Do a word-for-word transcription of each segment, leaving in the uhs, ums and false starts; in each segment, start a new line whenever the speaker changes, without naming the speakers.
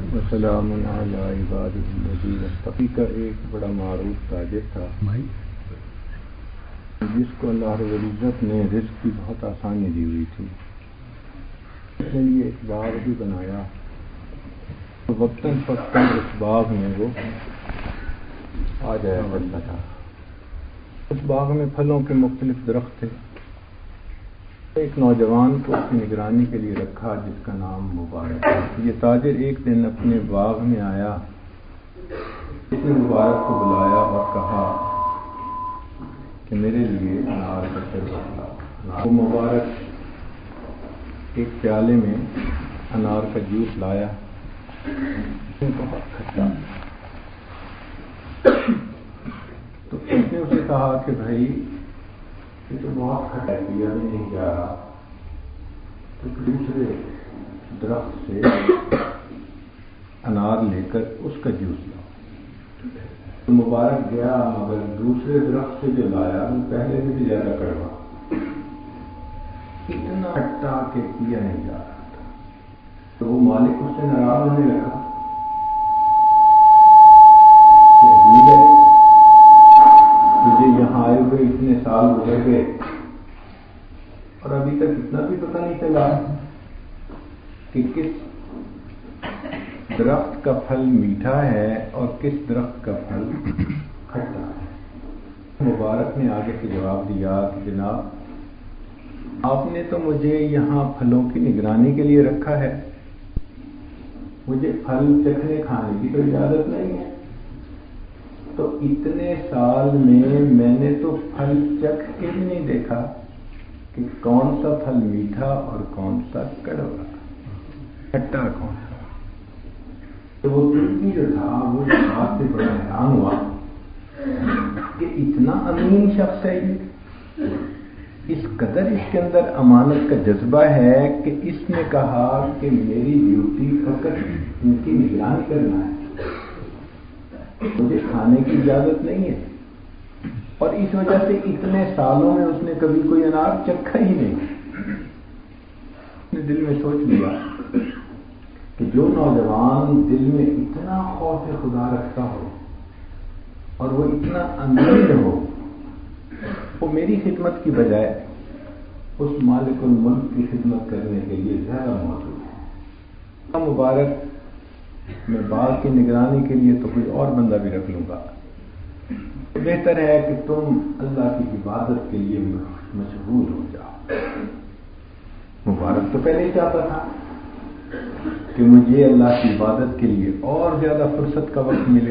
وسلام علی عباد الذین اصطفی کا ایک بڑا معروف تاجر تھا جس کو اللہ رب العزت نے رزق کی بہت آسانی دی ہوئی تھی. اس کے لیے ایک باغ بھی بنایا تو وقتاً فوقتاً اس باغ میں وہ آ جایا کرتا تھا. اس باغ میں پھلوں کے مختلف درخت تھے. ایک نوجوان کو اس کی نگرانی کے لیے رکھا جس کا نام مبارک ہے. یہ تاجر ایک دن اپنے باغ میں آیا. اس نے مبارک کو بلایا اور کہا کہ میرے لیے انار کا شربت لا. وہ مبارک ایک پیالے میں انار کا جوس لایا. بہت کھٹا. تو اس نے اسے کہا کہ بھائی یہ تو بہت کھٹا ہے, پیا بھی نہیں جا رہا, تو دوسرے درخت سے انار لے کر اس کا جوس لاؤ. تو مبارک گیا, مگر دوسرے درخت سے جو لایا وہ پہلے سے بھی زیادہ کڑوا, اتنا کھٹا کہ پیا نہیں جا رہا تھا. تو وہ مالک اس سے ناراض ہونے لگا کہ عجیب ہے, تجھے یہاں آئے ہوئے اتنے سال گزر گئے اور ابھی تک اتنا بھی پتہ نہیں چلا کہ کس درخت کا پھل میٹھا ہے اور کس درخت کا پھل کھٹا ہے. مبارک نے آگے سے جواب دیا کہ جناب آپ نے تو مجھے یہاں پھلوں کی نگرانی کے لیے رکھا ہے, مجھے پھل چکھنے کھانے کی تو اجازت نہیں ہے. تو اتنے سال میں میں نے تو پھل چکھ کے بھی نہیں دیکھا کہ کون سا پھل میٹھا اور کون سا کڑوا, کھٹا کون سا. تو وہ ترکی جو تھا وہ اس بات سے بڑا حیران ہوا کہ اتنا امین شخص ہے یہ, اس قدر اس کے اندر امانت کا جذبہ ہے کہ اس نے کہا کہ میری ڈیوٹی فقط ان کی نگرانی کرنا ہے, مجھے کھانے کی اجازت نہیں ہے. اور اس وجہ سے اتنے سالوں میں اس نے کبھی کوئی انار چکھا ہی نہیں. اس نے دل میں سوچ لیا کہ جو نوجوان دل میں اتنا خوف خدا رکھتا ہو اور وہ اتنا امین ہو, وہ میری خدمت کی بجائے اس مالک الملک کی خدمت کرنے کے لیے زیادہ موجود ہے. مبارک میں باغ کی نگرانی کے لیے تو کوئی اور بندہ بھی رکھ لوں گا, بہتر ہے کہ تم اللہ کی عبادت کے لیے مشغول ہو جاؤ. مبارک تو پہلے ہی چاہتا تھا کہ مجھے اللہ کی عبادت کے لیے اور زیادہ فرصت کا وقت ملے.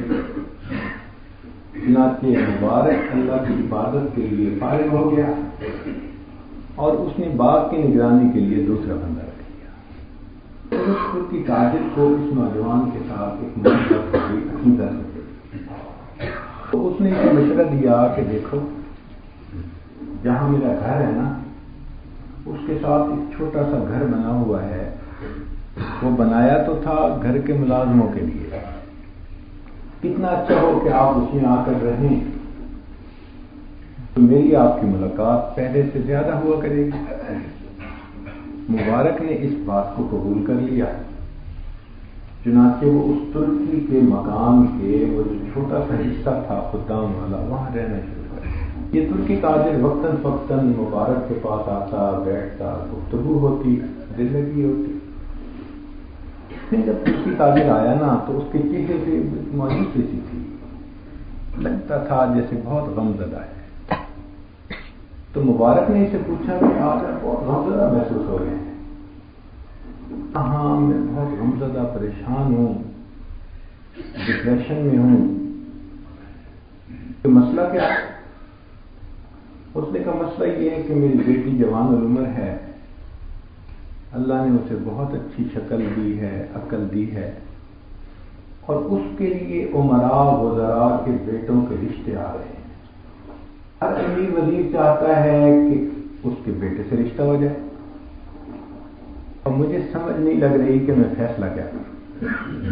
چنانچہ مبارک اللہ کی عبادت کے لیے فارغ ہو گیا اور اس نے باغ کی نگرانی کے لیے دوسرا بندہ رکھ لیا. ترکی تاجر کو اس نوجوان کے ساتھ ایک محبت کی عقیدت ہوئی. تو اس نے یہ مشورہ دیا کہ دیکھو جہاں میرا گھر ہے نا اس کے ساتھ ایک چھوٹا سا گھر بنا ہوا ہے. وہ بنایا تو تھا گھر کے ملازموں کے لیے, کتنا اچھا ہو کہ آپ اس میں آ کر رہیں تو میری آپ کی ملاقات پہلے سے زیادہ ہوا کرے گی. مبارک نے اس بات کو قبول کر لیا. چنانچہ وہ اس ترکی کے مکان کے وہ جو چھوٹا سا حصہ تھا خدام والا وہاں رہنا شروع کر دیا. یہ ترکی تاجر وقتاً فوقتاً مبارک کے پاس آتا, بیٹھتا, گفتگو ہوتی, دل لگی ہوتی. پھر جب ترکی تاجر آیا نا تو اس کے چہرے پہ مایوسی سی تھی, لگتا تھا جیسے بہت غمزدہ ہے. تو مبارک نے اسے پوچھا کہ آج آپ بہت غمزدہ محسوس ہو رہے ہیں. ہاں میں بہت غمزدہ پریشان ہوں, ڈپریشن میں ہوں. تو مسئلہ کیا ہے؟ اس نے کہا مسئلہ یہ ہے کہ میری بیٹی جوان العمر ہے, اللہ نے اسے بہت اچھی شکل دی ہے, عقل دی ہے, اور اس کے لیے امراء وزراء کے بیٹوں کے رشتے آ رہے ہیں. ہر امیر وزیر چاہتا ہے کہ اس کے بیٹے سے رشتہ ہو جائے, اور مجھے سمجھ نہیں لگ رہی کہ میں فیصلہ کیا کروں.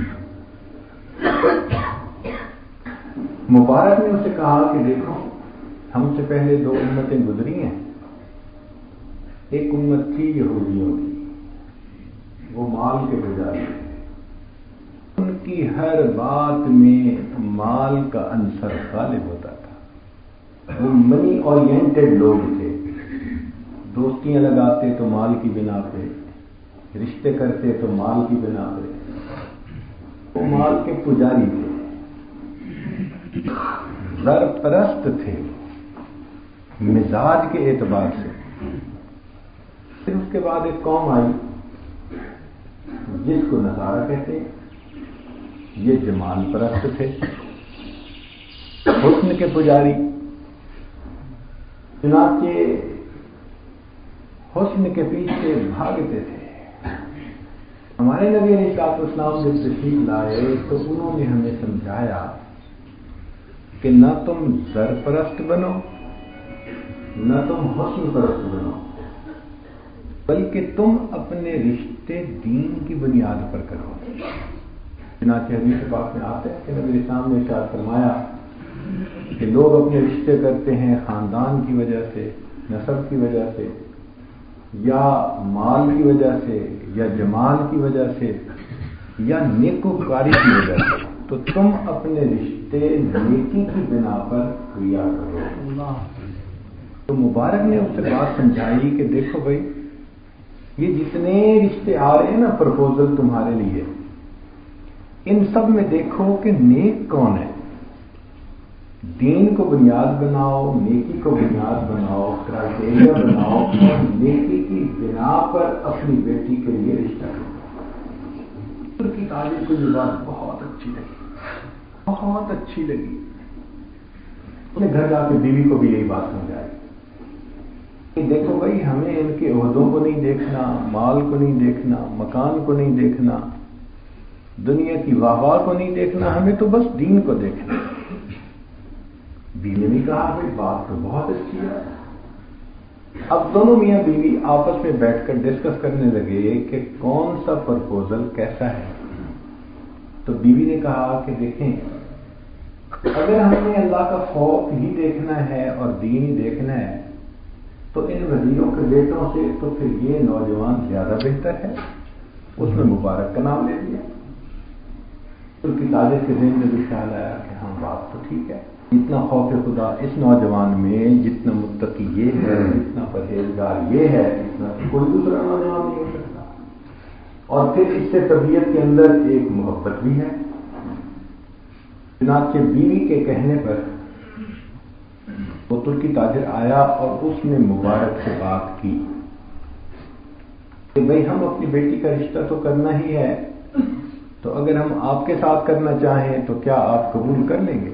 مبارک نے اسے کہا کہ دیکھو ہم سے پہلے دو امتیں گزری ہیں. ایک امت تھی یہودیوں کی, وہ مال کے پجاری تھے, ان کی ہر بات میں مال کا عنصر غالب ہوتا تھا. وہ منی اورینٹڈ لوگ تھے. دوستیاں لگاتے تو مال کی بنا پہ، رشتے کرتے تو مال کی بنا پہ. وہ مال کے پجاری تھے، زر پرست تھے مزاج کے اعتبار سے. پھر اس کے بعد ایک قوم آئی جس کو نصارہ کہتے ہیں. یہ جمال پرست تھے، حسن کے پجاری. چنانچہ حسن کے پیچھے بھاگتے تھے. ہمارے نبی علیہ الصلوۃ والسلام جب تشریف لائے تو انہوں نے ہمیں سمجھایا کہ نہ تم زر پرست بنو نہ تم حسن پرست بنو، بلکہ تم اپنے رشتے دین کی بنیاد پر کرو. چنانچہ حدیث پاک میں آتے ہیں کہ نبی اسلام نے ارشاد فرمایا کہ لوگ اپنے رشتے کرتے ہیں خاندان کی وجہ سے، نسب کی وجہ سے، یا مال کی وجہ سے، یا جمال کی وجہ سے، یا نیکوکاری کی وجہ سے. تو تم اپنے رشتے نیکی کی بنا پر کیا کرو. تو مبارک نے اس سے بات سمجھائی کہ دیکھو بھائی، یہ جتنے رشتے آ رہے ہیں نا پرپوزل تمہارے لیے، ان سب میں دیکھو کہ نیک کون ہے. دین کو بنیاد بناؤ، نیکی کو بنیاد بناؤ، کرائٹیریا بناؤ اور نیکی کی بنا پر اپنی بیٹی کے لیے رشتہ کرو. ترکی تاجر کو یہ بات بہت اچھی لگی، بہت اچھی لگی. اس نے گھر جا کے بیوی کو بھی یہی بات سمجھائی کہ دیکھو بھائی، ہمیں ان کے عہدوں کو نہیں دیکھنا، مال کو نہیں دیکھنا، مکان کو نہیں دیکھنا، دنیا کی واہ واہ کو نہیں دیکھنا، ہمیں تو بس دین کو دیکھنا. بیوی نے بھی کہا بھائی بات تو بہت اچھی ہے. اب دونوں میاں بیوی آپس میں بیٹھ کر ڈسکس کرنے لگے کہ کون سا پرپوزل کیسا ہے. تو بیوی نے کہا کہ دیکھیں، اگر ہم نے اللہ کا خوف ہی دیکھنا ہے اور دین ہی دیکھنا ہے تو ان وزیروں کے بیٹوں سے تو پھر یہ نوجوان زیادہ بہتر ہے. اس نے مبارک کا نام لے دیا. ترکی تاجر کے ذہن میں بھی خیال آیا کہ ہاں بات تو ٹھیک ہے. جتنا خوف خدا اس نوجوان میں، جتنا متقی یہ ہے، جتنا پرہیزگار یہ ہے، اتنا کوئی دوسرا نوجوان نہیں ہو سکتا. اور پھر اس سے طبیعت کے اندر ایک محبت بھی ہے. چنانچہ بیوی کے کہنے پر وہ ترکی تاجر آیا اور اس نے مبارک سے بات کی کہ بھئی ہم اپنی بیٹی کا رشتہ تو کرنا ہی ہے، تو اگر ہم آپ کے ساتھ کرنا چاہیں تو کیا آپ قبول کر لیں گے؟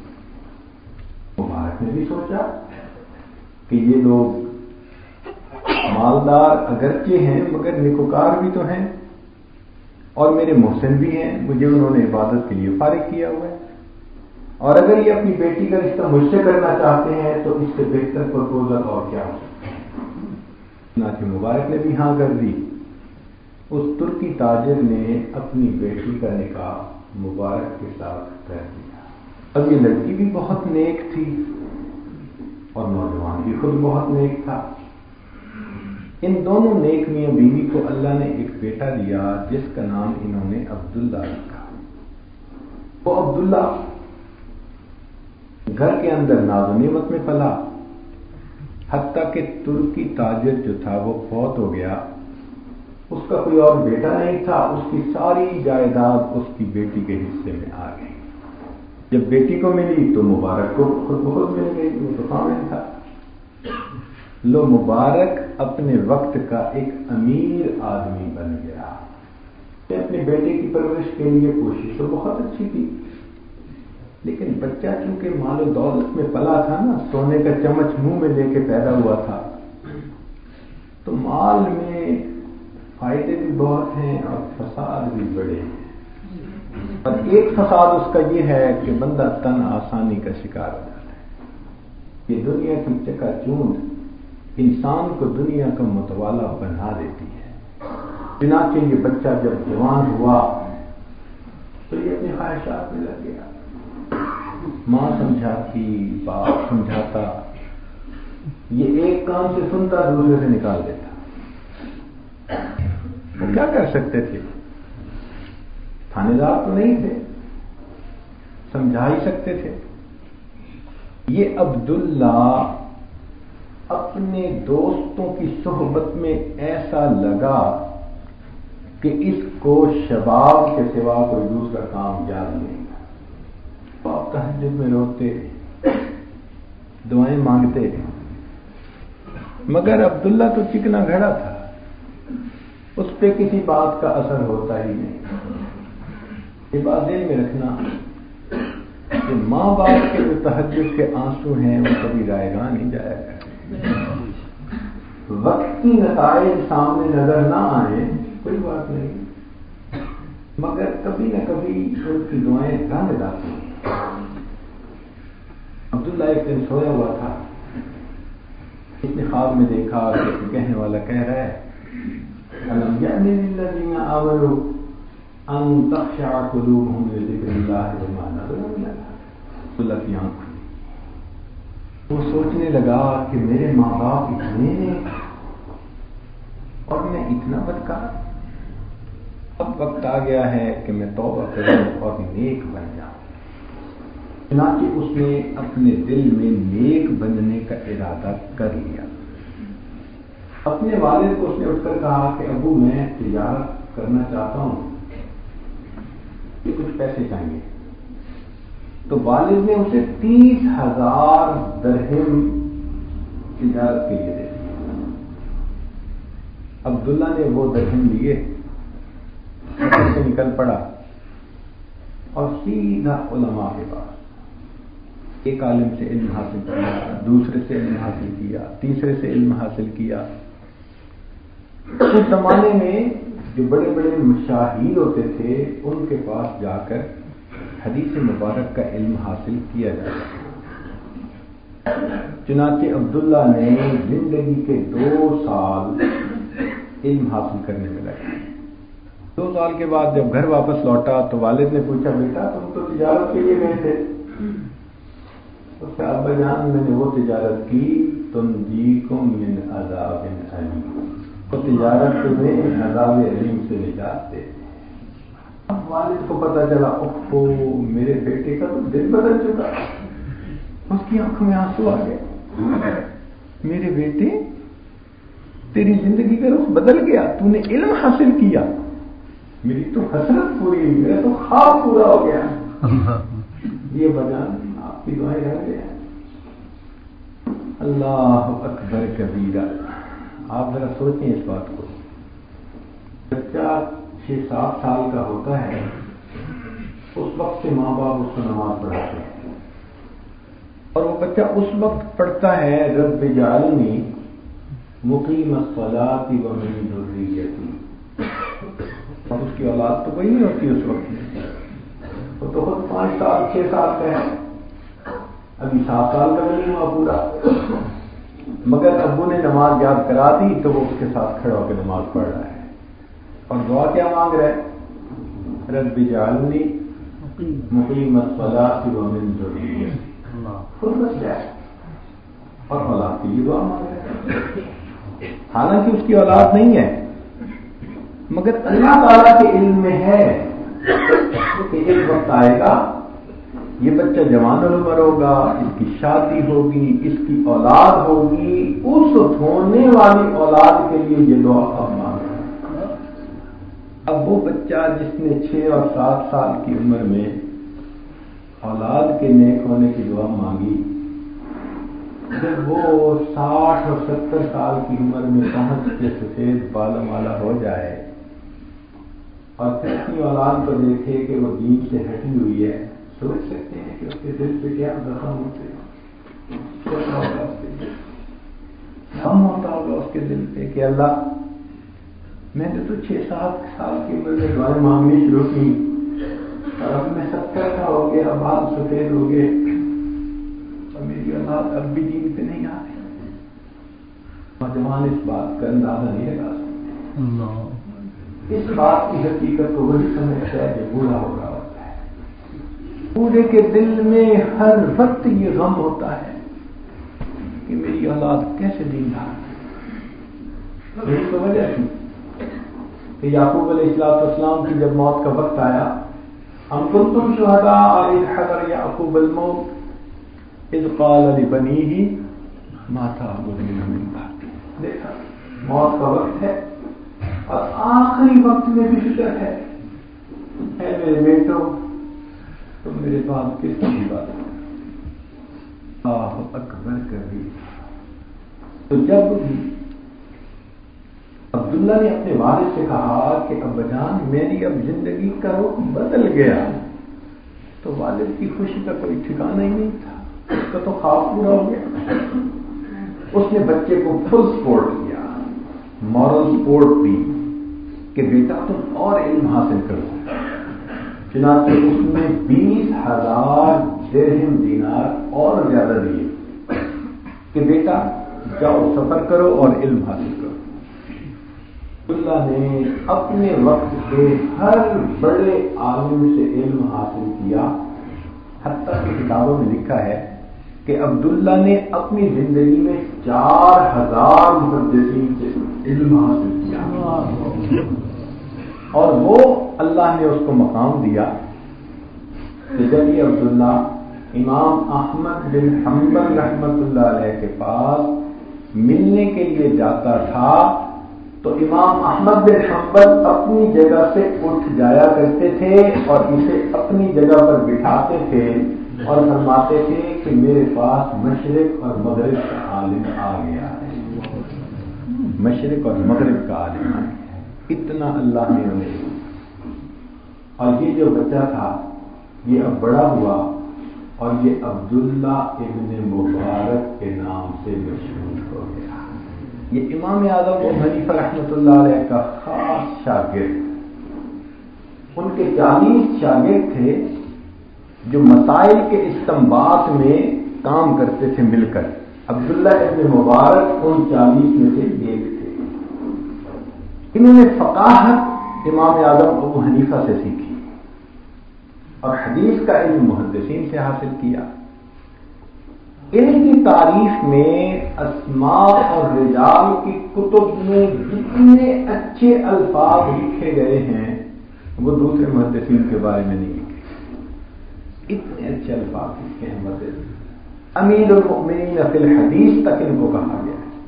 مبارک نے بھی سوچا کہ یہ لوگ مالدار اگرچہ ہیں مگر نیکوکار بھی تو ہیں اور میرے محسن بھی ہیں، مجھے انہوں نے عبادت کے لیے فارغ کیا ہوا ہے، اور اگر یہ اپنی بیٹی کا رشتہ مجھ سے کرنا چاہتے ہیں تو اس سے بہتر پرپوزل اور کیا ہو سکتا ہے. چنانچہ مبارک نے بھی ہاں کر دی. اس ترکی تاجر نے اپنی بیٹی کا نکاح مبارک کے ساتھ کر دیا. اب یہ لڑکی بھی بہت نیک تھی اور نوجوان بھی خود بہت نیک تھا. ان دونوں نیک میاں بیوی کو اللہ نے ایک بیٹا دیا جس کا نام انہوں نے عبداللہ رکھا. وہ عبداللہ گھر کے اندر ناز و نعمت میں پلا، حتیٰ کہ ترکی تاجر جو تھا وہ فوت ہو گیا. اس کا کوئی اور بیٹا نہیں تھا. اس کی ساری جائیداد اس کی بیٹی کے حصے میں آ گئی. جب بیٹی کو ملی تو مبارک کو خود بخود مل گئی، وہ تو خامن تھا. لو مبارک اپنے وقت کا ایک امیر آدمی بن گیا. اپنے بیٹے کی پرورش کے لیے کوشش تو بہت اچھی تھی، لیکن بچہ چونکہ مال و دولت میں پلا تھا نا، سونے کا چمچ منہ میں لے کے پیدا ہوا تھا، تو مال میں فائدے بھی بہت ہیں اور فساد بھی بڑے ہیں. اور ایک فساد اس کا یہ ہے کہ بندہ تن آسانی کا شکار ہو جاتا ہے. یہ دنیا کی چکا چوند انسان کو دنیا کا متوالا بنا دیتی ہے. چنانچہ یہ بچہ جب جوان ہوا تو یہ اپنی خواہشات میں لگ گیا. ماں سمجھاتی، باپ سمجھاتا، یہ ایک کان سے سنتا دوسرے سے نکال دیتا. وہ کیا کر سکتے تھے؟ تھانے دار تو نہیں تھے، سمجھا ہی سکتے تھے۔ یہ عبداللہ اپنے دوستوں کی صحبت میں ایسا لگا کہ اس کو شباب کے سوا کوئی دوسرا کام یاد نہیں۔ آپ تہجد میں روتے، دعائیں مانگتے، مگر عبداللہ تو چکنا گھڑا تھا، اس پہ کسی بات کا اثر ہوتا ہی نہیں۔ یہ بات ذہن میں رکھنا کہ ماں باپ کے جو تہجد کے آنسو ہیں وہ کبھی رائے گاہ نہیں جایا کرتے۔ وقتی نتائج سامنے نظر نہ آئے کوئی بات نہیں، مگر کبھی نہ کبھی ان کی دعائیں رنگ لاتی ہیں۔ عبداللہ ایک دن سویا ہوا تھا، اس نے خواب میں دیکھا کہ کہنے والا کہہ رہا ہے أَلَمْ يَأْنِ لِلَّذِينَ آمَنُوا أَن تَخْشَعَ قُلُوبُهُمْ لِذِكْرِ اللَّهِ وَمَا نَزَلَ مِنَ الْحَقِّ۔ عبداللہ کی آنکھ کھلی، وہ سوچنے لگا کہ میرے ماں باپ اتنے ہیں اور میں اتنا بدکار، اب وقت آ گیا ہے کہ میں توبہ کروں اور نیک بن جاؤں۔ چنانچہ اس نے اپنے دل میں نیک بننے کا ارادہ کر لیا۔ اپنے والد کو اس نے اٹھ کر کہا کہ ابو میں تجارت کرنا چاہتا ہوں، یہ کچھ پیسے چاہیے۔ تو والد نے اسے تیس ہزار درہم تجارت کے لیے دے دیا۔ عبداللہ نے وہ درہم لیے، سے نکل پڑا اور سیدھا علماء کے پاس، ایک عالم سے علم حاصل کیا، دوسرے سے علم حاصل کیا، تیسرے سے علم حاصل کیا۔ اس زمانے میں جو بڑے بڑے مشاہیر ہوتے تھے ان کے پاس جا کر حدیث مبارک کا علم حاصل کیا جاتا۔ چنانچہ عبداللہ نے زندگی کے دو سال علم حاصل کرنے میں لگا۔ دو سال کے بعد جب گھر واپس لوٹا تو والد نے پوچھا بیٹا تم تو تجارت کے لیے گئے تھے؟ اس کا ابا جان میں نے وہ تجارت کی تنجیکم من عذاب علیم، وہ تجارت تمہیں عذاب علیم سے نجات دے۔ اب والد کو پتا چلا اوہ میرے بیٹے کا تو دل بدل چکا، اس کی آنکھوں میں آنسو آ گئے۔ میرے بیٹے تیری زندگی کا رخ بدل گیا، تو نے علم حاصل کیا، میری تو حسرت پوری ہوئی، میرا تو خواب پورا ہو گیا۔ یہ بجان آپ کی دعائیں رہ گئے۔ اللہ اکبر کبیرہ۔ آپ ذرا سوچیں اس بات کو، بچہ چھ سات سال کا ہوتا ہے، اس وقت سے ماں باپ اس کو نماز پڑھاتے ہیں، اور وہ بچہ اس وقت پڑھتا ہے رب اجعلنی مقیم الصلاۃ ومن ذریتی، اور اس کی اولاد تو کوئی نہیں ہوتی اس وقت میں، وہ تو خود پانچ سال چھ سال کا ہے، ابھی سات سال کا نہیں ہوا پورا، مگر ابو نے نماز یاد کرا دی تو وہ اس کے ساتھ کھڑا ہو کے نماز پڑھ رہا ہے، اور دعا کیا مانگ رہا ہے؟ رب اجعلنی مقیم الصلاۃ ومن ذریتی، خود بس جائے اور اولاد کی دعا مانگ رہا ہے، حالانکہ اس کی اولاد نہیں ہے، مگر اللہ تعالیٰ کے علم میں ہے کہ ایک وقت آئے گا یہ بچہ جوان العمر ہوگا، اس کی شادی ہوگی، اس کی اولاد ہوگی، اس ہونے والی اولاد کے لیے یہ دعا اب مانگ رہا ہے۔ اب وہ بچہ جس نے چھ اور سات سال کی عمر میں اولاد کے نیک ہونے کی دعا مانگی، جب وہ ساٹھ اور ستر سال کی عمر میں پہنچ کے سفید بالوں والا ہو جائے اور پھر اپنی اولاد کو دیکھے کہ وہ دین سے ہٹی ہوئی ہے، سوچ سکتے ہیں کہ اس کے دل پہ کیا زخم ہوتے ہیں، کیا ہوگا اس کے دل غم ہوتا ہوگا اس کے دل پہ کہ اللہ میں نے تو چھ سات سال کی عمر میں دعائیں مانگنی شروع کی اور اب میں ستر کا ہو گیا، بال سفید ہو گئے اور میری اولاد اب بھی دین پہ نہیں آ رہی۔ نوجوان اس بات کا اندازہ نہیں لگا سکتے، اس بات کی حقیقت کو وہی سمجھتا ہے جو بوڑھا ہو رہا ہوتا ہے۔ بوڑھے کے دل میں ہر وقت یہ غم ہوتا ہے کہ میری اولاد کیسے دیندار ہے۔ یہی تو وجہ تھی کہ یعقوب علیہ السلام کی جب موت کا وقت آیا، ام کنتم شہداء اذ حضر یعقوب الموت اذ قال لبنیہ ما تعبدون من بعدی. دیکھا موت کا وقت ہے اور آخری وقت میں بھی فکر ہے، اے میرے بیٹوں تم میرے پاس کس کی بات ہے؟ اللہ اکبر کبھی. تو جب عبداللہ نے اپنے والد سے کہا کہ ابا جان میری اب زندگی کا رخ بدل گیا، تو والد کی خوشی کا کوئی ٹھکانہ ہی نہیں تھا، اس کا تو خواب پورا ہو گیا. اس نے بچے کو فل سپورٹ کیا، مورل سپورٹ دی کہ بیٹا تم اور علم حاصل کرو. چنانچہ اس نے بیس ہزار درہم دینار اور زیادہ دیے کہ بیٹا جاؤ سفر کرو اور علم حاصل کرو. اللہ نے اپنے وقت کے ہر بڑے عالم سے علم حاصل کیا، حتیٰ کہ کتابوں میں لکھا ہے کہ عبداللہ نے اپنی زندگی میں چار ہزار محدثین سے علم حاصل کیا، اور وہ اللہ نے اس کو مقام دیا کہ جب یہ عبداللہ امام احمد بن حنبل رحمۃ اللہ علیہ کے پاس ملنے کے لیے جاتا تھا تو امام احمد بن حنبل اپنی جگہ سے اٹھ جایا کرتے تھے اور اسے اپنی جگہ پر بٹھاتے تھے اور فرماتے تھے کہ میرے پاس مشرق اور مغرب کا عالم آ گیا ہے، مشرق اور مغرب کا عالم آ گیا ہے. اتنا اللہ نے انہیں. اور یہ جو بچہ تھا یہ اب بڑا ہوا اور یہ عبداللہ ابن مبارک کے نام سے مشہور ہو گیا. یہ امام اعظم ابو حنیفہ رحمۃ اللہ علیہ کا خاص شاگرد. ان کے چالیس شاگرد تھے جو مسائل کے استنباط میں کام کرتے تھے مل کر. عبداللہ ابن مبارک ان چالیس میں سے ایک تھے. انہوں نے فقاہت امام اعظم ابو حنیفہ سے سیکھی اور حدیث کا علم محدثین سے حاصل کیا. ان کی تعریف میں اسماء اور رجال کی کتب میں جتنے اچھے الفاظ لکھے گئے ہیں وہ دوسرے محدثین کے بارے میں نہیں لکھے. اتنے اچھے الفاظ لکھے ہیں محدثین. امیر المؤمنین فی الحدیث تک ان کو کہا گیا ہے.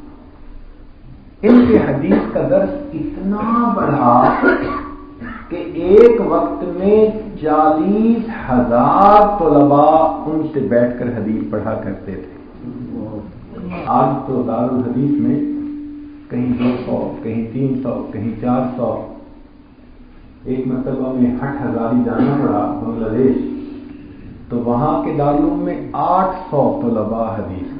ان کے حدیث کا درس اتنا بڑھا کہ ایک وقت میں چالیس ہزار طلباء ان سے بیٹھ کر حدیث پڑھا کرتے تھے. آج تو دارالحدیث میں کہیں دو سو کہیں تین سو کہیں چار سو. ایک مرتبہ میں ہٹھ ہزاری جانا پڑا بنگلہ دیش، تو وہاں کے دارالعلوم میں آٹھ سو طلباء حدیث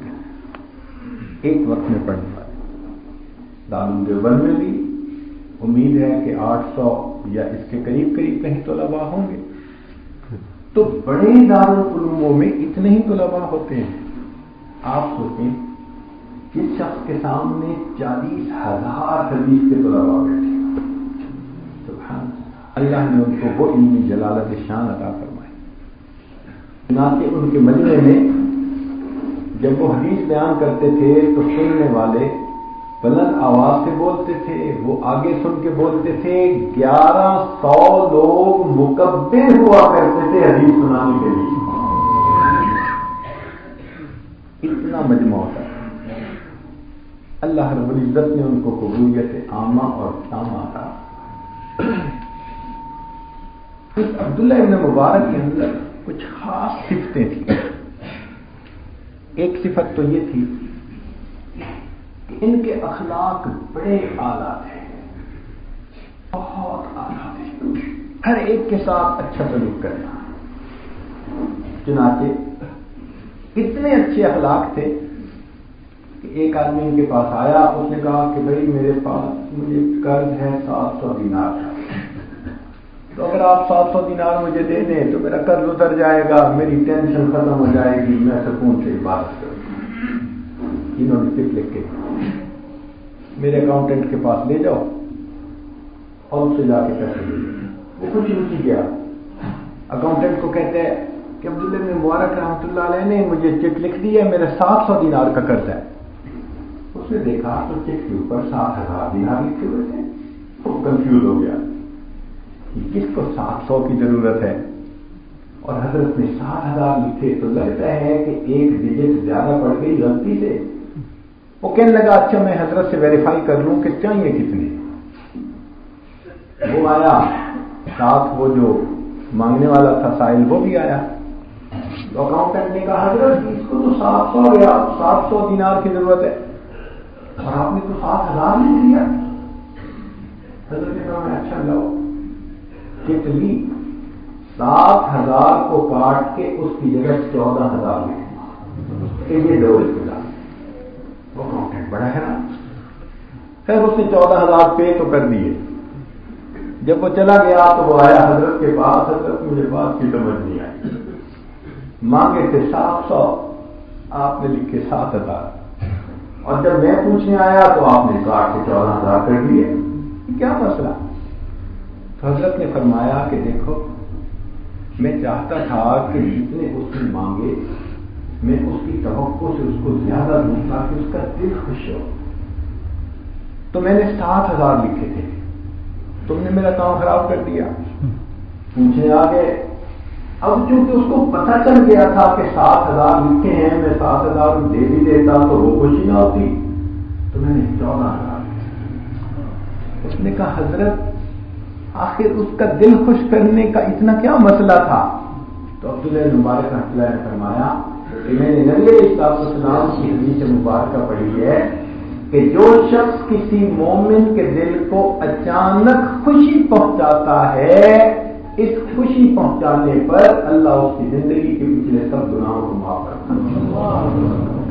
کے ایک وقت میں پڑھنے والے. دارالعلوم دیوبند میں بھی امید ہے کہ آٹھ سو یا اس کے قریب قریب کہیں طلباء ہوں گے. تو بڑے دارالعلوموں میں اتنے ہی طلباء ہوتے ہیں. آپ سوچیں جس شخص کے سامنے چالیس ہزار حدیث کے طلباء بیٹھے، سبحان اللہ نے ان کو وہ علمی جلالت شان عطا فرمائی. چنانچہ ان کے مجمع میں جب وہ حدیث بیان کرتے تھے تو سننے والے بلند آواز سے بولتے تھے، وہ آگے سن کے بولتے تھے. گیارہ سو لوگ مکبر ہوا کرتے تھے حدیث سنانے کے لیے. اتنا مجمع ہوتا ہے. اللہ رب العزت نے ان کو قبولیت عامہ اور تامہ عطا. اس عبداللہ ابن مبارک کے اندر کچھ خاص صفتیں تھیں. ایک صفت تو یہ تھی کہ ان کے اخلاق بڑے اعلیٰ تھے، بہت اعلیٰ تھے. ہر ایک کے ساتھ اچھا سلوک کرنا. چنانچہ اتنے اچھے اخلاق تھے کہ ایک آدمی ان کے پاس آیا. اس نے کہا کہ بھائی میرے پاس مجھے قرض ہے سات سو دینار کا، تو اگر آپ سات سو دینار مجھے دے دیں تو میرا قرض اتر جائے گا، میری ٹینشن ختم ہو جائے گی، میں سکون سے عبادت کروں. انہوں نے چپ لکھ کے میرے اکاؤنٹنٹ کے پاس لے جاؤ اور اس سے جا کے پیسے لے لیں. وہ کچھ نہیں گیا. اکاؤنٹنٹ کو کہتے ہیں کہ عبداللہ بن مبارک رحمۃ اللہ علیہ نے مجھے چیک لکھ دی ہے، میرے سات سو دینار کا قرض ہے. اس نے دیکھا تو چیک کے اوپر سات ہزار دینار لکھے ہوئے تھے. تو کنفیوز ہو گیا کس کو سات سو کی ضرورت ہے، اور حضرت نے سات ہزار لکھے تو لگتا ہے کہ ایک ڈیجٹ زیادہ پڑ گئی غلطی سے. وہ کہنے لگا اچھا میں حضرت سے ویریفائی کر لوں کہ چاہیے کتنے. وہ آیا ساتھ وہ جو مانگنے والا تھا سائل وہ بھی آیا. تو اکاؤنٹنٹ نے کہا حضرت اس کو تو سات سو یا سات سو دینار کی ضرورت ہے اور آپ نے تو سات ہزار لکھ دیا. حضرت نے کہا میں اچھا لاؤ کتنی سات ہزار کو کاٹ کے اس کی جگہ چودہ ہزار لکھ یہ دو اختلاف. وہ اکاؤنٹنٹ بڑا ہے نا، خیر اس نے چودہ ہزار پے تو کر دیے. جب وہ چلا گیا تو وہ آیا حضرت کے پاس، حضرت مجھے بات کی سمجھ نہیں آئی، مانگے تھے سات سو آپ نے لکھے سات ہزار اور جب میں پوچھنے آیا تو آپ نے کاٹ کے چودہ ہزار کر دیے، کیا مسئلہ؟ تو حضرت نے فرمایا کہ دیکھو میں چاہتا تھا کہ جتنے اس نے مانگے میں اس کی توقع سے اس کو زیادہ دوں تاکہ اس کا دل خوش ہو، تو میں نے سات ہزار لکھے تھے، تم نے میرا کام خراب کر دیا. پوچھنے آ گئے. اب چونکہ اس کو پتہ چل گیا تھا کہ سات ہزار لکھے ہیں میں سات ہزار دے بھی دیتا تو وہ خوشی نہ ہوتی، تو میں نے چودہ ہزار. اس نے کہا حضرت آخر اس کا دل خوش کرنے کا اتنا کیا مسئلہ تھا؟ تو عبداللہ مبارک رحمۃ اللہ نے فرمایا کہ میں نے نبی علیہ السلام کی حدیث مبارکہ پڑھی ہے کہ جو شخص کسی مومن کے دل کو اچانک خوشی پہنچاتا ہے، اس خوشی پہنچانے پر اللہ اس کی زندگی کے پچھلے سب گناہوں کو معاف کرتا ہے.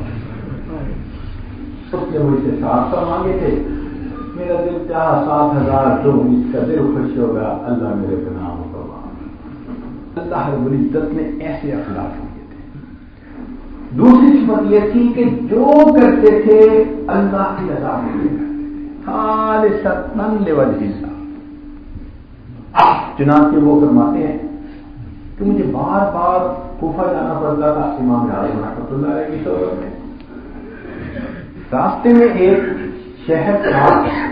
اس نے مجھ سے سات سو مانگے تھے، میرا دل چاہا سات ہزار دو، اس کا دل خوش ہوگا، اللہ میرے گناہوں کو معاف. اللہ رب العزت نے ایسے اخلاق دیے تھے. دوسری صفت یہ تھی کہ جو کرتے تھے اللہ کی رضا کے لیے خالصتاً لوجہ اللہ. چنانچہ وہ فرماتے ہیں کہ مجھے بار بار کوفہ جانا پڑتا تھا امام اعظم رحمۃ اللہ علیہ کی صحبت میں. راستے میں ایک شہر تھا،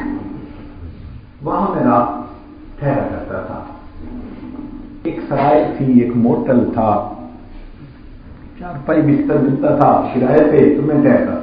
وہاں میں رات ٹھہرا کرتا تھا. ایک سرائے تھی، ایک موٹل تھا، چار پائی بستر ملتا تھا کرائے پہ، تو میں ٹھہرتا.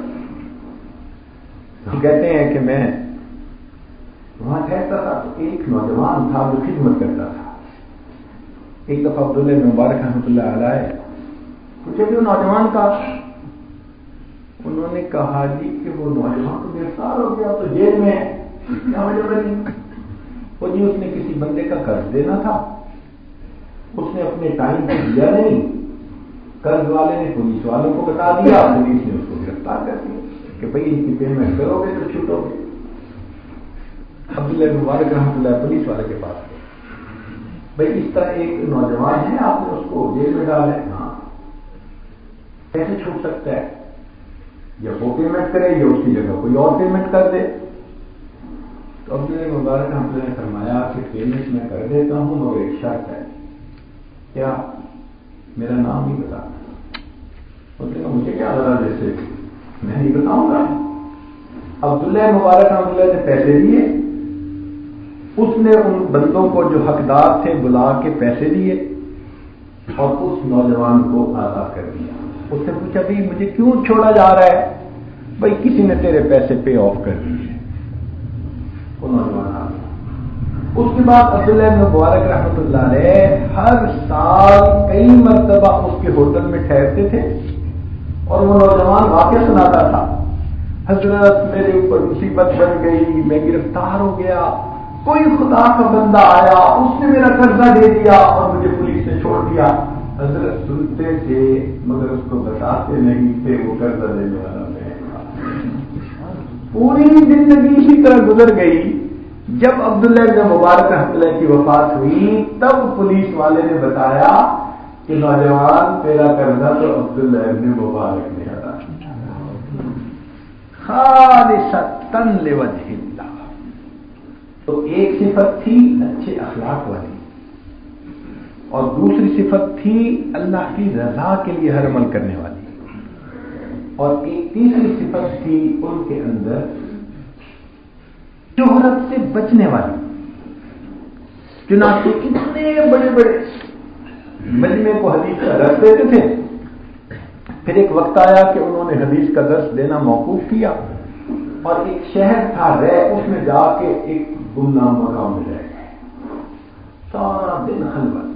تو کہتے ہیں کہ میں وہاں ٹھہرتا تھا تو ایک نوجوان تھا جو خدمت کرتا تھا. ایک دفعہ عبداللہ مبارک رحمۃ اللہ علیہ پوچھے جو نوجوان کا، انہوں نے کہا جی کہ وہ نوجوان تو گرفتار ہو گیا تو جیل میں کیا وجہ بنی؟ وہ جی اس نے کسی بندے کا قرض دینا تھا، اس نے اپنے ٹائم پہ دیا نہیں، قرض والے نے پولیس والوں کو بتا دیا، پولیس نے اس کو گرفتار کر دیا کہ بھائی ان کی پیمنٹ کرو گے تو چھوٹو گے. عبداللہ مبارک رحمۃ اللہ پولیس والے کے پاس گئے، بھائی اس طرح ایک نوجوان ہے آپ نے اس کو جیل میں ڈالے، ہاں کیسے چھوٹ سکتا ہے؟ یا وہ پیمنٹ کرے یا اس کی جگہ کوئی اور پیمنٹ کر دے. تو عبداللہ مبارک رحمۃ اللہ نے فرمایا کہ پیمنٹ میں کر دیتا ہوں مگر ایک شرط ہے. کیا؟ میرا نام نہیں بتانا. بولتے ہیں مجھے کیا غرض جیسے میں نہیں بتاؤں گا. عبداللہ مبارک رحمۃ اللہ نے پیسے دیے، اس نے ان بندوں کو جو حقدار تھے بلا کے پیسے دیے اور اس نوجوان کو آزاد کر دیا. اس سے پوچھا بھائی مجھے کیوں چھوڑا جا رہا ہے؟ بھائی کسی نے تیرے پیسے پے آف کر دیے. وہ نوجوان آ گیا. اس کے بعد عبداللہ مبارک رحمۃ اللہ علیہ ہر سال کئی مرتبہ اس کے ہوٹل میں ٹھہرتے تھے اور وہ نوجوان واقعہ سناتا تھا. حضرت میرے اوپر مصیبت بن گئی، میں گرفتار ہو گیا، کوئی خدا کا بندہ آیا، اس نے میرا قرضہ دے دیا اور مجھے پولیس نے چھوڑ دیا. حضرت سنتے تھے مگر اس کو بتاتے نہیں تھے وہ قرضہ دینے والا میں تھا. پوری زندگی اسی طرح گزر گئی. جب عبداللہ بن مبارک رحمۃ اللہ کی وفات ہوئی تب پولیس والے نے بتایا کہ نوجوان تیرا قرضہ تو عبداللہ بن مبارک نے ادا کیا خالصتاً لوجہ اللہ. تو ایک صفت تھی اچھے اخلاق والی اور دوسری صفت تھی اللہ کی رضا کے لیے ہر عمل کرنے والی، اور ایک تیسری صفت تھی ان کے اندر शोहरत से बचने वाली। चुनांचे इतने बड़े बड़े मजमे को हदीस का दर्स देते थे, फिर एक वक्त आया कि उन्होंने हदीस का दर्स देना मौकूफ किया और एक शहर था रे, उसमें जाके एक गुमनाम मकाम में रह गए। सारा दिन खलवत,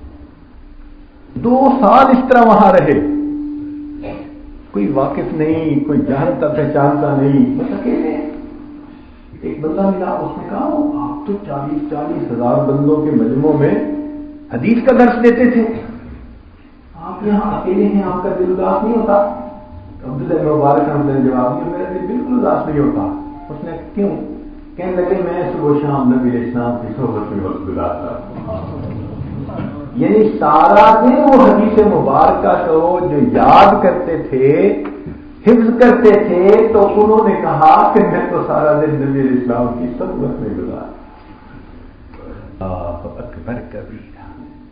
दो साल इस तरह वहां रहे, कोई वाकिफ नहीं, कोई जानता पहचानता नहीं, बस अकेले। एक बंदा मिला, उसने कहा आप तो चालीस चालीस हजार बंदों के मजमों में हदीस का दर्स देते थे, आप यहां अकेले हैं, आपका दिल उदास नहीं होता? अब्दुल्लाह मुबारक ने जवाब दिया, मेरा दिल बिल्कुल उदास नहीं होता। उसने क्यों? कहने लगे मैं सुबह शाम नबी इस्लाम की सोहबत में वक्त गुजारता, यानी सारा दिन वो हदीस मुबारक को जो याद करते थे, हिफ्ज करते थे, तो उन्होंने कहा कि मैं तो सारा दिन नबी इस्लाम की सोहबत में गुजारता। अकबर कबीरा।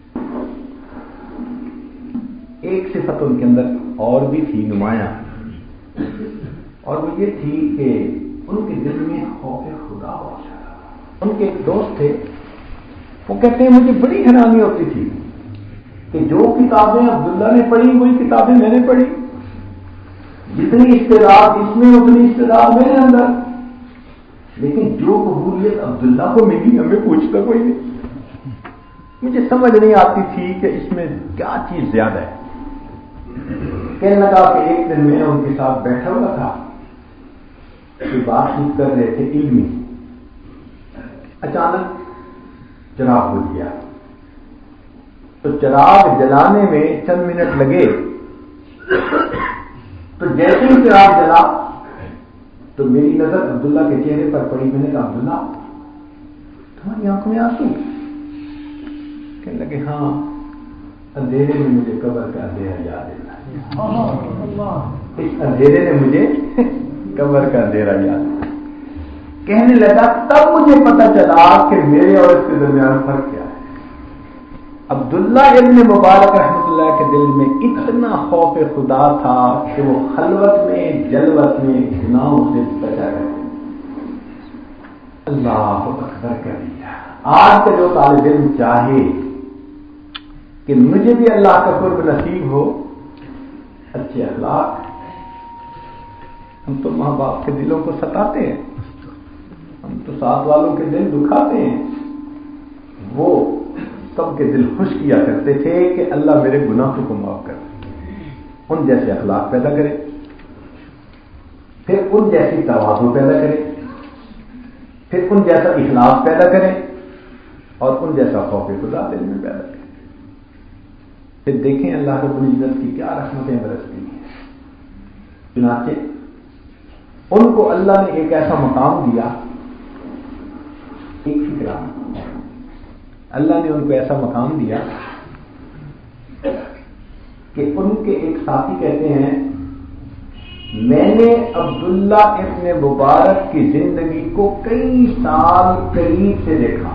एक सिफत उनके अंदर और भी थी नुमाया, और वो ये थी कि उनके दिल में खौफ खुदा बहुत ज्यादा। उनके एक दोस्त थे, वो कहते हैं मुझे बड़ी हैरानी होती थी कि जो किताबें अब्दुल्ला ने पढ़ी वही किताबें मैंने पढ़ी, जितनी इस्तेदाद इसमें उतनी इस्तेदाद मेरे अंदर, लेकिन जो कबूलियत अब्दुल्ला को मिली हमें पूछता कोई नहीं। मुझे समझ नहीं आती थी कि इसमें क्या चीज ज्यादा है। कहने लगा कि एक दिन मैं उनके साथ बैठा हुआ था, बातचीत कर रहे थे इल्मी, अचानक चिराग बुझ गया। तो चिराग जलाने में चंद मिनट लगे, तो जैसे ही चिराग जला तो मेरी नजर अब्दुल्ला के चेहरे पर पड़ी। मैंने कहा अब्दुल्ला तुम्हारी आंखों में आंसू? कहने लगे हाँ, अंधेरे में मुझे कब्र का अंधेरा याद है, इस अंधेरे ने मुझे कब्र का अंधेरा याद है। कहने लगा तब मुझे पता चला कि मेरे और इसके दरमियान फर्क क्या है। अब्दुल्ला इब्न मुबारक रहमतुल्लाह के दिल में इतना खौफ खुदा था कि वो खलवत में जलवत में गुनाहों से बचा करते। अल्लाह अकबर कबीरा। आज का जो तालिब इल्म चाहे कि मुझे भी अल्लाह का कुर्ब नसीब हो, अच्छे अखलाक, हम तो माँ बाप के दिलों को सताते हैं, हम तो साथ वालों के दिल दुखाते हैं, वो सबके दिल खुश किया करते थे कि अल्लाह मेरे गुनाहों को माफ कर। उन जैसे अखलाक पैदा करे, फिर उन जैसी तवाज़ु पैदा करे, फिर उन जैसा इखलास पैदा करे, और उन जैसा खौफ खुदा दिल में पैदा करे। फिर देखें अल्लाह रब्बुल इज्जत की क्या रहमतें बरसती हैं। चुनांचे उनको अल्लाह ने एक ऐसा मकाम दिया, एक फिक्रा, अल्लाह ने उनको ऐसा मकाम दिया कि उनके एक साथी कहते हैं मैंने अब्दुल्ला इब्न मुबारक की जिंदगी को कई साल करीब से देखा।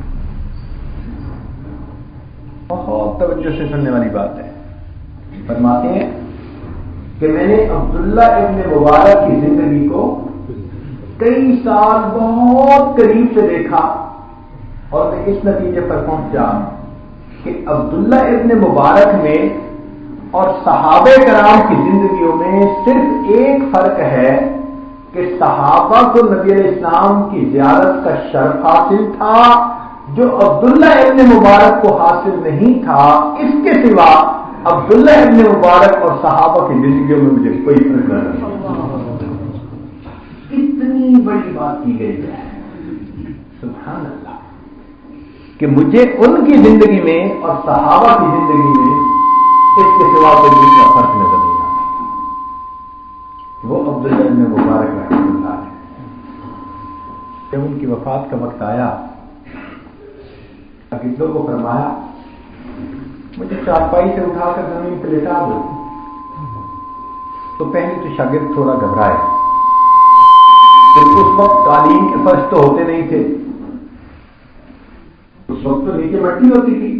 बहुत तवज्जो से सुनने वाली बात है। फरमाते हैं कि मैंने अब्दुल्ला इब्न मुबारक की जिंदगी को कई साल बहुत करीब से देखा और मैं इस नतीजे पर पहुंचा कि अब्दुल्ला इब्न मुबारक में और सहाबे कराम की जिंदगियों में सिर्फ एक फर्क है कि सहाबा को नबी इस्लाम की ज़ियारत का शर्फ हासिल था जो अब्दुल्ला इब्न मुबारक को हासिल नहीं था। इसके सिवा अब्दुल्ला इब्न मुबारक और सहाबा की जिंदगियों में मुझे कोई फर्क नहीं। इतनी बड़ी बात की गई है, सुभान अल्लाह, कि मुझे उनकी जिंदगी में और सहाबा की जिंदगी में इसके सिवा कोई दूसरा फर्क नजर नहीं आता। वो अब्दुल्ला इब्न मुबारक रहमतुल्लाह है। जब उनकी वफात का वक्त आया, अकीदों को फरमाया मुझे चारपाई से उठाकर जमीन पर लेटा दो। तो पहले तो शागिर्द थोड़ा घबराए, क्योंकि उस वक्त कालीन के फर्श तो होते नहीं थे, उस वक्त तो नीचे मट्टी होती थी।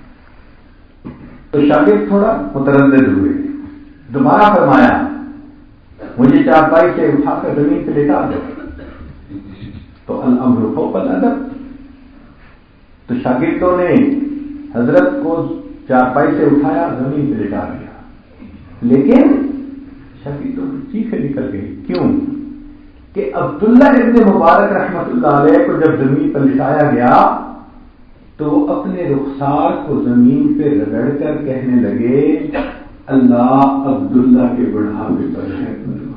तो शागिर्द थोड़ा मुतरद्दिद हुए। दोबारा फरमाया मुझे चारपाई से उठाकर जमीन पर लेटा दो। تو الامر فوق الادب. تو شاگردوں نے حضرت کو چارپائی سے اٹھایا, زمین پہ لٹا دیا, لیکن شاگردوں کی چیخیں نکل گئی. کیوں؟ کہ عبداللہ ابن مبارک رحمت اللہ علیہ کو جب زمین پر لٹایا گیا تو وہ اپنے رخسار کو زمین پہ رگڑ کر کہنے لگے, اللہ عبداللہ کے بڑھاپے پر ہے.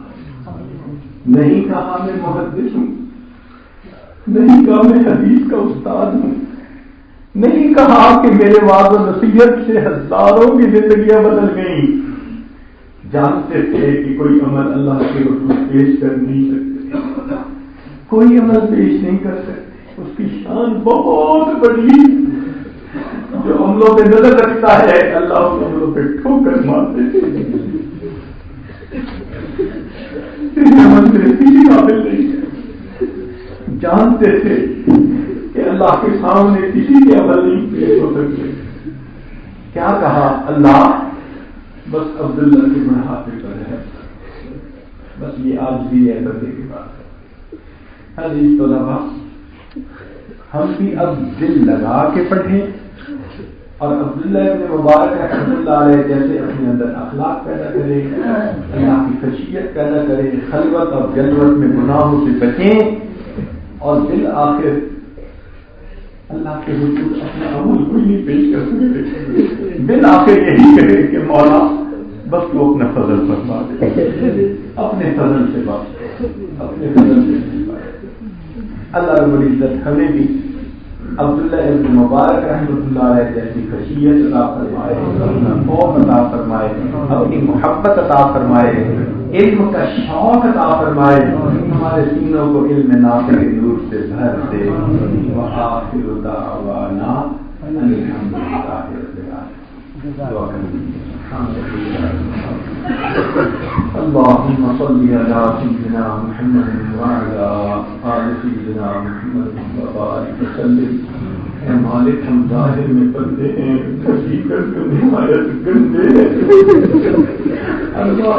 نہیں کہا میں محدث ہوں, نہیں کہا میں حدیث کا استاد ہوں, نہیں کہا کہ میرے وعظ و نصیحت سے ہزاروں کی زندگیاں بدل گئیں. جانتے تھے کہ کوئی عمل اللہ کے حضور پیش کر نہیں سکتے, کوئی عمل پیش نہیں کر سکتے. اس کی شان بہت بڑی, جو عملوں پہ نظر رکھتا ہے اللہ اس عملوں پہ ٹھوکر مارتے تھے. عمل میرے کسی قابل نہیں ہے. جانتے تھے کہ اللہ کے سامنے کسی کے عمل نہیں پیش ہو سکتے. کیا کہا, اللہ بس عبداللہ کے بڑھاپے پر ہے. بس یہ آج بھی ہے بندے کی بات ہے. حدیث طلبا, ہم بھی اب دل لگا کے پڑھیں اور عبداللہ ابن مبارک رحمۃ اللہ علیہ جیسے اپنے اندر اخلاق پیدا کرے, اللہ کی خشیت پیدا کرے, خلوت اور جلوت میں گناہوں سے بچیں, اور دل آخر اللہ کے حضور اپنا عمل کوئی نہیں پیش کر سکتے. دل آخر یہی کہے کہ مولا بس تو اپنا فضل فرما دے, اپنے فضل سے بات, اپنے فضل سے بات. اللہ رب العزت ہمیں بھی عبداللہ ابن مبارک رحمۃ اللہ علیہ جیسی خشیت عطا فرمائے, اپنا خوف عطا فرمائے, اپنی محبت عطا فرمائے, علم کا شوق عطا فرمائے, ہمارے سینوں کو علم نافع کے نور سے بھر دے. وآخر دعوانا ان الحمد للہ رب العالمین. اللهم صل على سيدنا محمد وعلى آل سيدنا محمد وبارك وسلم. اے مالک, ہم ظاہر میں بندے ہیں, حقیقت میں نہایت گندے ہیں. اللہ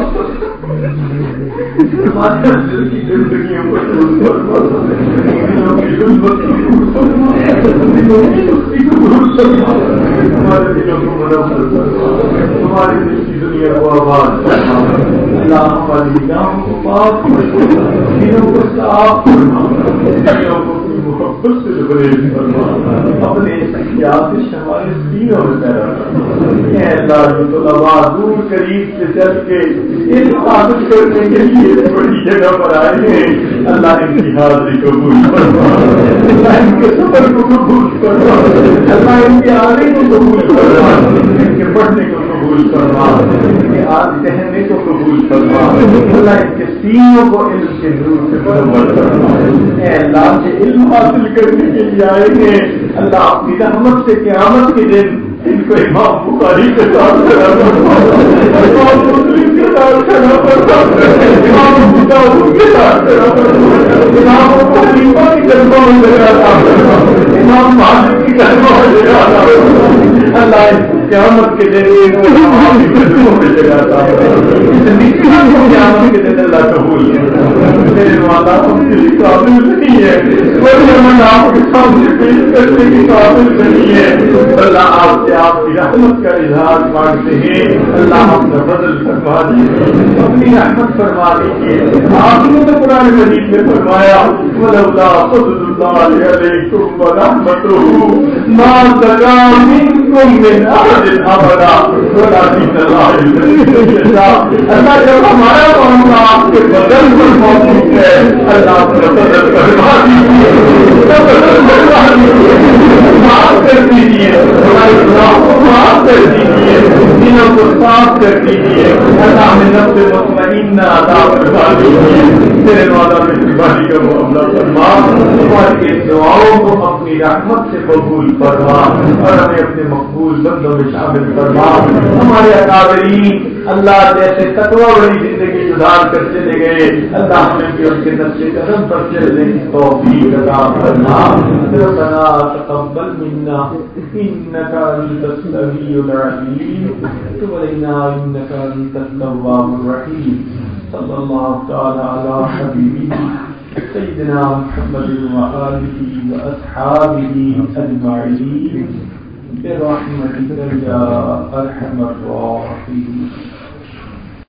ہمارے دل کی زندگیوں کو دور فرما, دلوں کی ظلمت کو دور فرما, دلوں کی سستی کو دور فرما, ہمارے دلوں کو منور فرما, ہماری دل کی دنیا کو آباد فرما. اللہ ہماری نگاہوں کو پاک فرما, دلوں کو صاف فرما, دلوں کو محبت سے بریز فرما, اپنے سیاحت ہمارے سینوں میں پیدا کرنا. اے اللہ جو طلباء دور قریب سے چل کے علم حاصل کرنے کے لیے بڑی جگہ پر آئے ہیں, اللہ ان کی حاضری قبول فرما, اللہ ان کے سفر کو قبول فرما, اللہ ان کے آنے کو قبول فرما, ان کے پڑھنے کو قبول فرما, ان کے آج کہنے کو قبول فرما. اللہ ان کے سینوں کو علم کے نور سے منور فرما. اے اللہ کے علم حاصل کرنے کے لیے آئے ہیں, اللہ اپنی رحمت سے قیامت کے دن ان کو امام بخاری کے ساتھ کھڑا کرنا, امام مسلم کے ساتھ کھڑا کرنا, امام ابو داؤد کے ساتھ کھڑا کرنا, امام ابو حنیفہ کی قدموں میں لگاتا کرنا, امام مالک کی قدموں میں لگاتا کرنا. اللہ ان کو قیامت کے دن ان کو امام کی قدموں میں لگاتا کرنا. قیامت کے دن اللہ قبول میرے والا ہم کسی قابل نہیں ہے, کوئی عمل آپ کے سامنے پیش کرنے کی قابل نہیں ہے. اللہ آپ سے آپ کی رحمت کا اظہار مانگتے ہیں. اللہ اپنا فضل فرما دیجیے, اپنی رحمت فرما دیجیے. آپ نے تو قرآن مجید میں فرمایا ولولا فضل اللہ علیکم ورحمتہ ما زکا منکم من احد ابدا ولکن اللہ یزکی. اللہ جب ہمارا معاملہ آپ کے بدل پر موجود ہے, اللہ اپنا بدل فرما دیجیے, بدل فرما دیجیے, معاف کر دیجیے, ہمارے گناہوں کو معاف کر دیجیے, دلوں کو صاف کر دیجیے. اللہ میں نفس مطمئنہ عطا فرما دیجیے. تیرے والا مہربانی کا معاملہ فرما, ہماری دعاؤں کو اپنی رحمت سے قبول فرما اور ہمیں اپنے مقبول بندوں میں شامل فرما. ہمارے اکابرین اللہ جیسے تقوی بڑی زندگی گزار کر چلے گئے, اللہ ہمیں بھی ان کے نقش قدم پر چلنے کی توفیق عطا فرما. ربنا تقبل منا انك انت السميع العليم وتب علينا انك انت التواب الرحيم. صلى الله تعالى على حبيبه
سيدنا محمد وآله وأصحابه أجمعين برحمتك يا أرحم الراحمين.